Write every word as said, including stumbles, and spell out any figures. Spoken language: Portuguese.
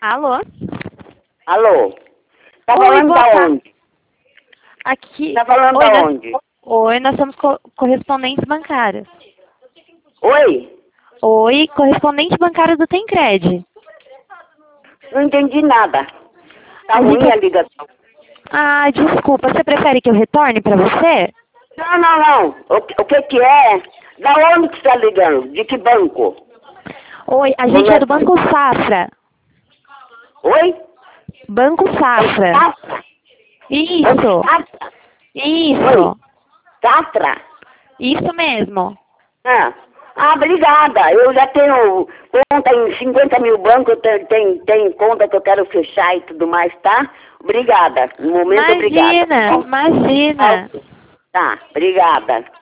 Alô? Alô? Tá Oi, falando boa da tarde. onde? Aqui. Tá falando Oi, da nós... onde? Oi, nós somos co correspondentes bancários. Oi? Oi, correspondente bancário do Tencred. Não entendi nada. Tá A ruim gente... a ligação. Ah, desculpa, você prefere que eu retorne pra você? Não, não, não. O, que- o que que é? Da onde que você tá ligando? De que banco? Oi, a gente é do Banco Safra. Oi? Banco Safra. Safra? Isso. Safra? Isso. Oi? Safra? Isso mesmo. Ah. Ah, obrigada. Eu já tenho conta em cinquenta mil bancos, eu tenho, tenho, tenho conta que eu quero fechar e tudo mais, tá? Obrigada. No momento, obrigada. Imagina, imagina. Tá, obrigada.